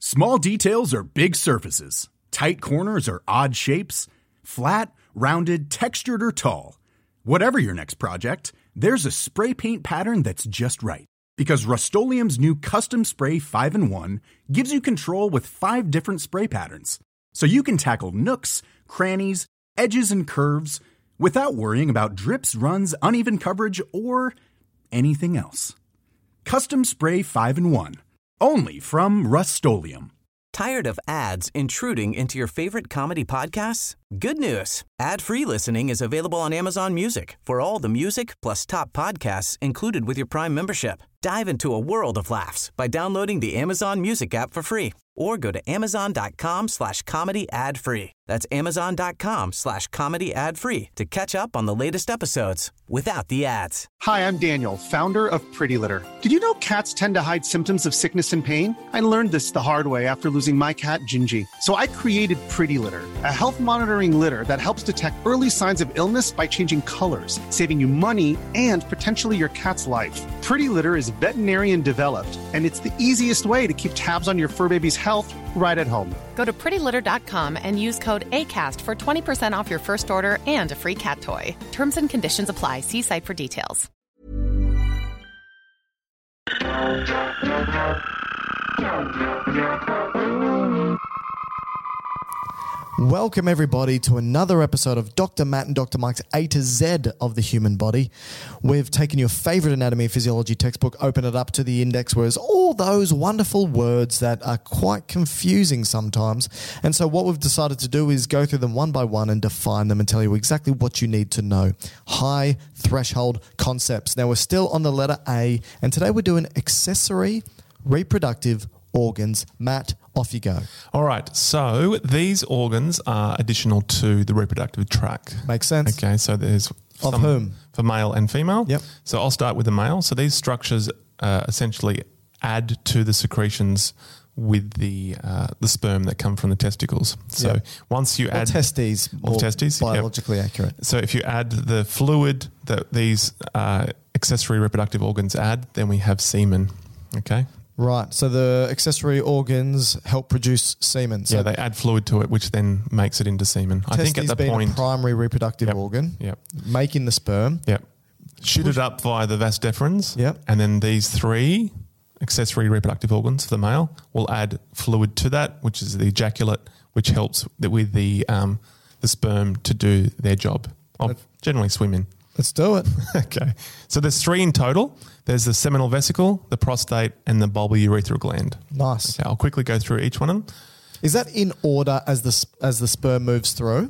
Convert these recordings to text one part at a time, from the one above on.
Small details are big surfaces. Tight corners are odd shapes. Flat, rounded, textured, or tall. Whatever your next project, there's a spray paint pattern that's just right. Because Rust-Oleum's new Custom Spray 5-in-1 gives you control with 5 different spray patterns. So you can tackle nooks, crannies, edges, and curves without worrying about drips, runs, uneven coverage, or anything else. Custom Spray 5-in-1. Only from Rust-Oleum. Tired of ads intruding into your favorite comedy podcasts? Good news. Ad-free listening is available on Amazon Music for all the music plus top podcasts included with your Prime membership. Dive into a world of laughs by downloading the Amazon Music app for free or go to amazon.com/comedy ad-free. That's amazon.com/comedy ad-free to catch up on the latest episodes without the ads. Hi, I'm Daniel, founder of Pretty Litter. Did you know cats tend to hide symptoms of sickness and pain? I learned this the hard way after losing my cat, Gingy. So I created Pretty Litter, a health monitoring litter that helps detect early signs of illness by changing colors, saving you money and potentially your cat's life. Pretty Litter is veterinarian developed, and it's the easiest way to keep tabs on your fur baby's health right at home. Go to prettylitter.com and use code ACAST for 20% off your first order and a free cat toy. Terms and conditions apply. See site for details. Welcome everybody to another episode of Dr. Matt and Dr. Mike's A to Z of the human body. We've taken your favorite anatomy and physiology textbook, opened it up to the index where there's all those wonderful words that are quite confusing sometimes. And so what we've decided to do is go through them one by one and define them and tell you exactly what you need to know. High threshold concepts. Now we're still on the letter A, and today we're doing accessory reproductive organs. Matt, off you go. All right. So these organs are additional to the reproductive tract. Makes sense. Okay. So there's of whom? For male and female. Yep. So I'll start with the male. So these structures essentially add to the secretions with the sperm that come from the testicles. So once you add testes, biologically accurate. So if you add the fluid that these accessory reproductive organs add, then we have semen. Okay. Right. So the accessory organs help produce semen. So they add fluid to it, which then makes it into semen. I think at the point, a primary reproductive organ. Yep. Making the sperm. Yep. Shoot it up via the vas deferens. Yep. And then these 3 accessory reproductive organs for the male will add fluid to that, which is the ejaculate, which helps with the sperm to do their job of generally swimming. Let's do it. Okay. So there's 3 in total. There's the seminal vesicle, the prostate, and the bulbourethral gland. Nice. Okay, I'll quickly go through each one of them. Is that in order as the sperm moves through?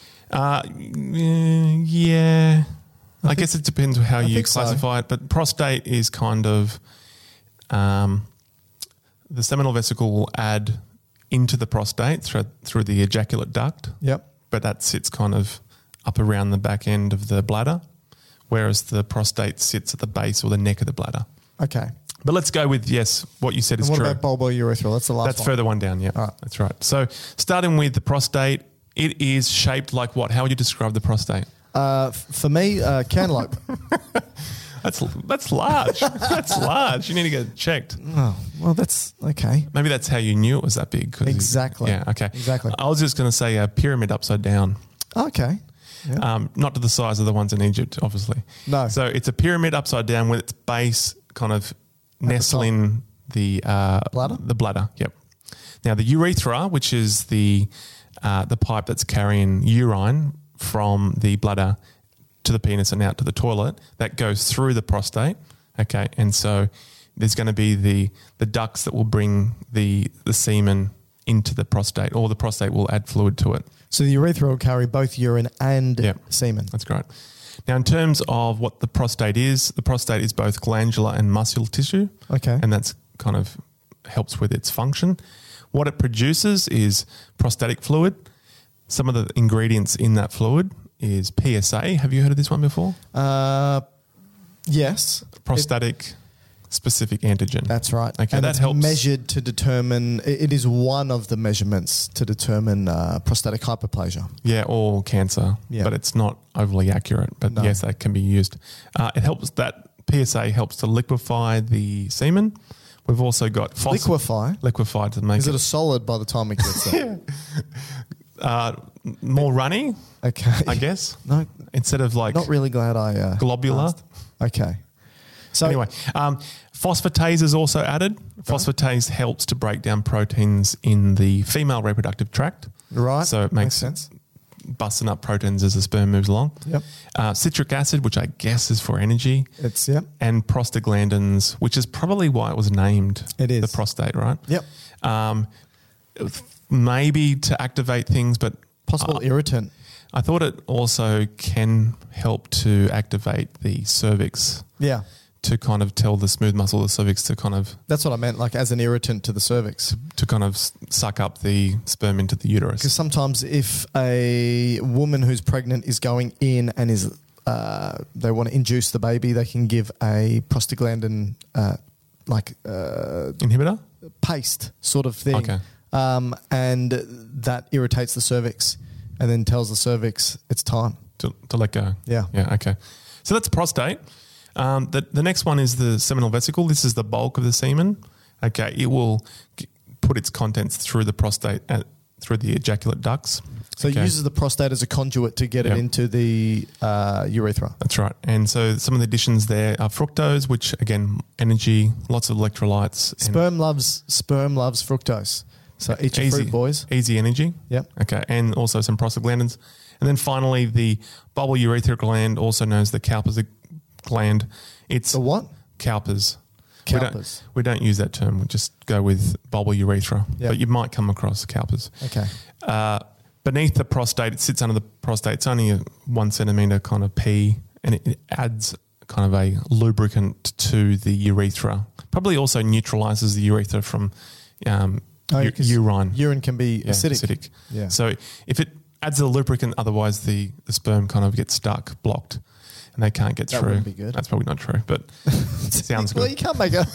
Yeah. I guess it depends how you classify it, but prostate is kind of the seminal vesicle will add into the prostate through the ejaculate duct. Yep. But that sits kind of up around the back end of the bladder, whereas the prostate sits at the base or the neck of the bladder. Okay. But let's go with, yes, what you said is true. What about bulbourethral? That's the last one. That's further one down, yeah. All right. That's right. So starting with the prostate, it is shaped like what? How would you describe the prostate? For me, cantaloupe. That's large. That's large. You need to get it checked. Oh, well, that's okay. Maybe that's how you knew it was that big. Exactly. Yeah, okay. Exactly. I was just going to say a pyramid upside down. Okay. Yeah. Not to the size of the ones in Egypt, obviously. No. So it's a pyramid upside down with its base kind of nestling the bladder? The bladder, yep. Now the urethra, which is the pipe that's carrying urine from the bladder to the penis and out to the toilet, that goes through the prostate. Okay, and so there's going to be the ducts that will bring the semen into the prostate, or the prostate will add fluid to it. So the urethra will carry both urine and semen. That's great. Now, in terms of what the prostate is both glandular and muscular tissue. Okay. And that's kind of helps with its function. What it produces is prostatic fluid. Some of the ingredients in that fluid is PSA. Have you heard of this one before? Yes. Prostatic specific antigen. That's right. Okay, and that it's helps. Measured to determine, it is one of the measurements to determine prostatic hyperplasia. Yeah, or cancer, but it's not overly accurate. But yes, that can be used. It helps, that PSA helps to liquefy the semen, We've also got Liquefy. Liquefy to make Is it a solid by the time it gets there? more runny, Okay. I guess. No, Instead of like not really glad I... globular. asked. Okay. So Anyway, phosphatase is also added. Phosphatase helps to break down proteins in the female reproductive tract. Right. So it makes sense. busting up proteins as the sperm moves along. Yep. Citric acid, which I guess is for energy. It's, yep. And prostaglandins, which is probably why it was named It is. the prostate, right? Yep. Maybe to activate things, but Possible irritant. I thought it also can help to activate the cervix Yeah. to kind of tell the smooth muscle of the cervix to kind of That's what I meant, like as an irritant to the cervix. suck up the sperm into the uterus. Because sometimes if a woman who's pregnant is going in and is they want to induce the baby, they can give a prostaglandin Inhibitor? paste sort of thing. Okay. And that irritates the cervix and then tells the cervix it's time. To let go. Yeah. Yeah, okay. So that's prostate. The next one is the seminal vesicle. This is the bulk of the semen. Okay, it will put its contents through the prostate, through the ejaculate ducts. So it uses the prostate as a conduit to get it into the urethra. That's right. And so some of the additions there are fructose, which again, energy, lots of electrolytes. Sperm loves fructose. So eat your fruit, boys. Easy energy. Yep. Okay. And also some prostaglandins. And then finally, the bulbourethral gland, also known as the Cowper's gland. It's The what? Cowper's. Cowper's. We don't use that term. We just go with bulbourethra. Yep. But you might come across Cowper's. Okay. Beneath the prostate, it sits under the prostate. It's only a 1 centimetre kind of pea, and it adds kind of a lubricant to the urethra. Probably also neutralises the urethra from urine. Urine can be acidic. Yeah. So if it adds a lubricant, otherwise the sperm kind of gets stuck, blocked, and they can't get That through. wouldn't be good. That's probably not true, but it sounds good. Well, you can't make it.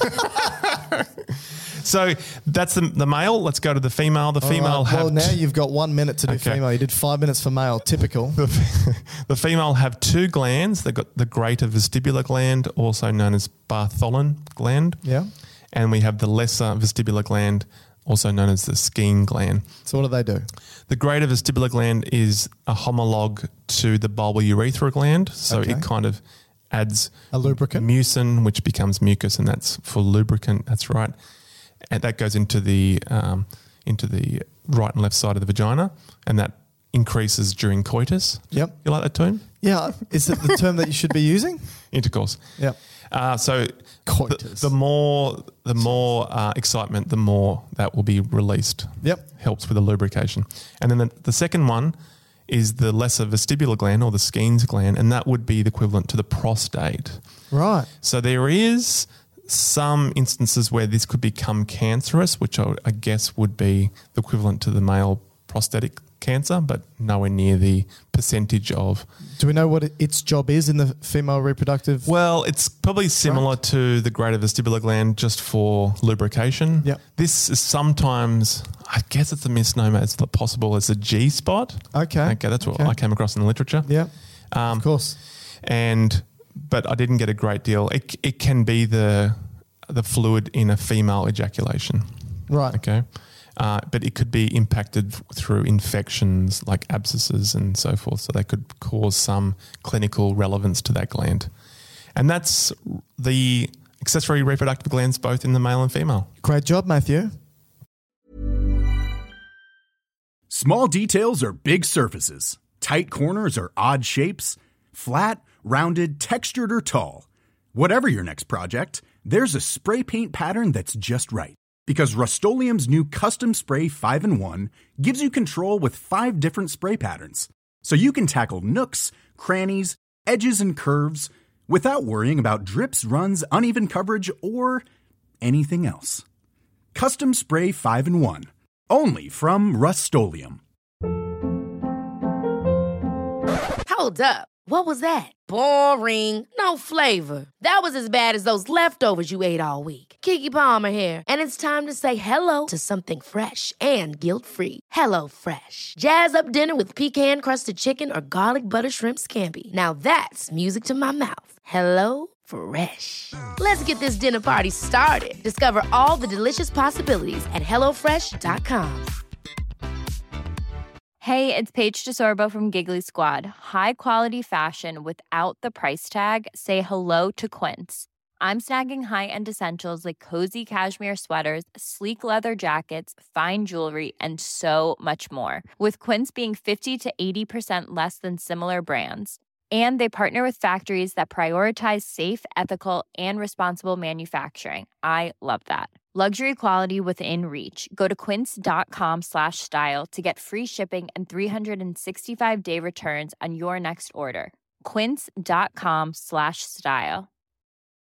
So that's the male. Let's go to the female. The female have... Well, now you've got 1 minute to do Okay. female. You did 5 minutes for male. Typical. The female have two glands. They've got the greater vestibular gland, also known as Bartholin gland. Yeah. And we have the lesser vestibular gland, also known as the Skene gland. So what do they do? The greater vestibular gland is a homologue to the bulbourethral gland. So Okay. it kind of adds A lubricant? mucin, which becomes mucus, and that's for lubricant. That's right. And that goes into the right and left side of the vagina, and that increases during coitus. Yep. You like that term? Yeah. Is it the term that you should be using? Intercourse. Yep. So Coitus. the more excitement, the more that will be released. Yep. Helps with the lubrication. And then the second one is the lesser vestibular gland, or the Skene's gland, and that would be the equivalent to the prostate. Right. So there is some instances where this could become cancerous, which I guess would be the equivalent to the male prostatic cancer, but nowhere near the percentage of... Do we know what its job is in the female reproductive? Well, it's probably similar to the greater vestibular gland, just for lubrication. Yep. This is sometimes, I guess it's a misnomer, it's possible as a G spot. Okay. Okay, that's what I came across in the literature. Yeah. Of course. But I didn't get a great deal. It can be the fluid in a female ejaculation. Right. Okay. But it could be impacted through infections like abscesses and so forth. So they could cause some clinical relevance to that gland. And that's the accessory reproductive glands, both in the male and female. Great job, Matthew. Small details are big surfaces. Tight corners are odd shapes. Flat, rounded, textured, or tall. Whatever your next project, there's a spray paint pattern that's just right. Because Rust-Oleum's new Custom Spray 5-in-1 gives you control with 5 different spray patterns. So you can tackle nooks, crannies, edges, and curves without worrying about drips, runs, uneven coverage, or anything else. Custom Spray 5-in-1. Only from Rust-Oleum. Hold up. What was that? Boring. No flavor. That was as bad as those leftovers you ate all week. Keke Palmer here, and it's time to say hello to something fresh and guilt-free. Hello Fresh. Jazz up dinner with pecan-crusted chicken or garlic butter shrimp scampi. Now that's music to my mouth. Hello Fresh. Let's get this dinner party started. Discover all the delicious possibilities at HelloFresh.com. Hey, it's Paige DeSorbo from Giggly Squad. High quality fashion without the price tag. Say hello to Quince. I'm snagging high-end essentials like cozy cashmere sweaters, sleek leather jackets, fine jewelry, and so much more. With Quince being 50 to 80% less than similar brands. And they partner with factories that prioritize safe, ethical, and responsible manufacturing. I love that. Luxury quality within reach. Go to quince.com/style to get free shipping and 365-day returns on your next order. Quince.com/style.